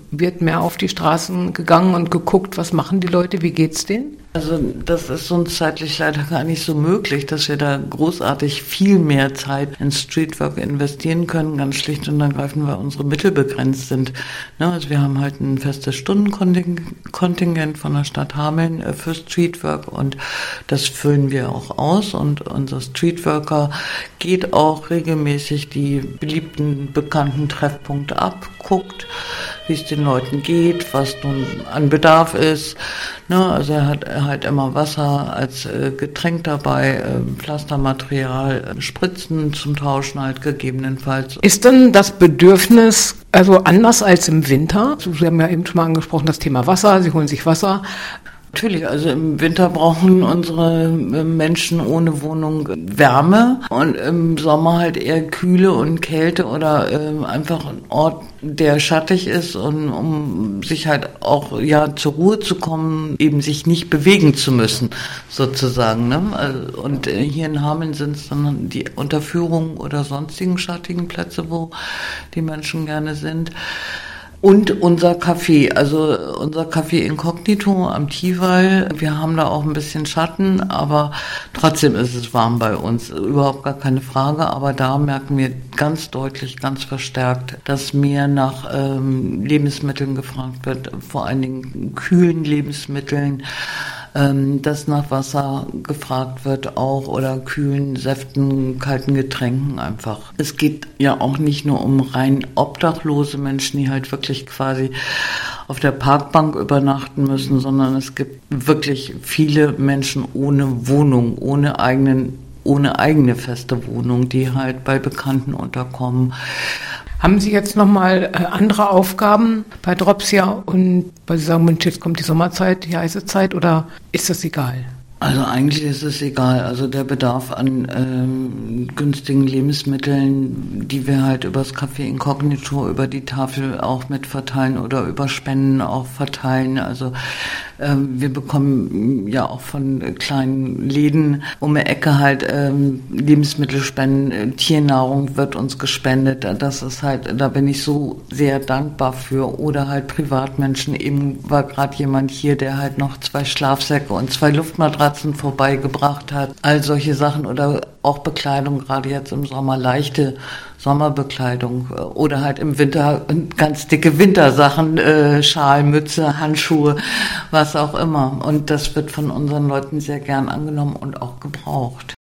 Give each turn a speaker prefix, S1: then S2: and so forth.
S1: wird mehr auf die Straßen gegangen und geguckt, was machen die Leute, wie geht's denen?
S2: Also das ist uns zeitlich leider gar nicht so möglich, dass wir da großartig viel mehr Zeit in Streetwork investieren können, ganz schlicht und ergreifend, weil unsere Mittel begrenzt sind. Also wir haben halt ein festes Stundenkontingent von der Stadt Hameln für Streetwork und das füllen wir auch aus und unser Streetworker geht auch regelmäßig die beliebten, bekannten Treffpunkte ab, guckt, wie es den Leuten geht, was nun an Bedarf ist. Also er hat immer Wasser als Getränk dabei, Pflastermaterial, Spritzen zum Tauschen halt gegebenenfalls.
S1: Ist denn das Bedürfnis also anders als im Winter? Sie haben ja eben schon mal angesprochen, das Thema Wasser, Sie holen sich Wasser.
S2: Natürlich, also im Winter brauchen unsere Menschen ohne Wohnung Wärme und im Sommer halt eher Kühle und Kälte oder einfach ein Ort, der schattig ist und um sich halt auch zur Ruhe zu kommen, eben sich nicht bewegen zu müssen, sozusagen. Und hier in Hameln sind es dann die Unterführungen oder sonstigen schattigen Plätze, wo die Menschen gerne sind. Und unser Café, also unser Café Inkognito am Tiefwall. Wir haben da auch ein bisschen Schatten, aber trotzdem ist es warm bei uns. Überhaupt gar keine Frage. Aber da merken wir ganz deutlich, ganz verstärkt, dass mehr nach Lebensmitteln gefragt wird. Vor allen Dingen kühlen Lebensmitteln. Dass nach Wasser gefragt wird auch oder kühlen Säften, kalten Getränken einfach. Es geht ja auch nicht nur um rein obdachlose Menschen, die halt wirklich quasi auf der Parkbank übernachten müssen, sondern es gibt wirklich viele Menschen ohne Wohnung, ohne eigene feste Wohnung, die halt bei Bekannten unterkommen.
S1: Haben Sie jetzt nochmal andere Aufgaben bei Dropsia und weil Sie sagen, Mensch, jetzt kommt die Sommerzeit, die heiße Zeit, oder ist das egal?
S2: Also eigentlich ist es egal. Also der Bedarf an günstigen Lebensmitteln, die wir halt übers Café Inkognito, über die Tafel auch mit verteilen oder über Spenden auch verteilen. Also wir bekommen ja auch von kleinen Läden um die Ecke halt Lebensmittelspenden, Tiernahrung wird uns gespendet. Das ist halt, da bin ich so sehr dankbar für. Oder halt Privatmenschen. Eben war gerade jemand hier, der halt noch 2 Schlafsäcke und 2 Luftmatratzen vorbeigebracht hat. All solche Sachen oder auch Bekleidung, gerade jetzt im Sommer, leichte Sommerbekleidung oder halt im Winter ganz dicke Wintersachen, Schal, Mütze, Handschuhe, was auch immer. Und das wird von unseren Leuten sehr gern angenommen und auch gebraucht.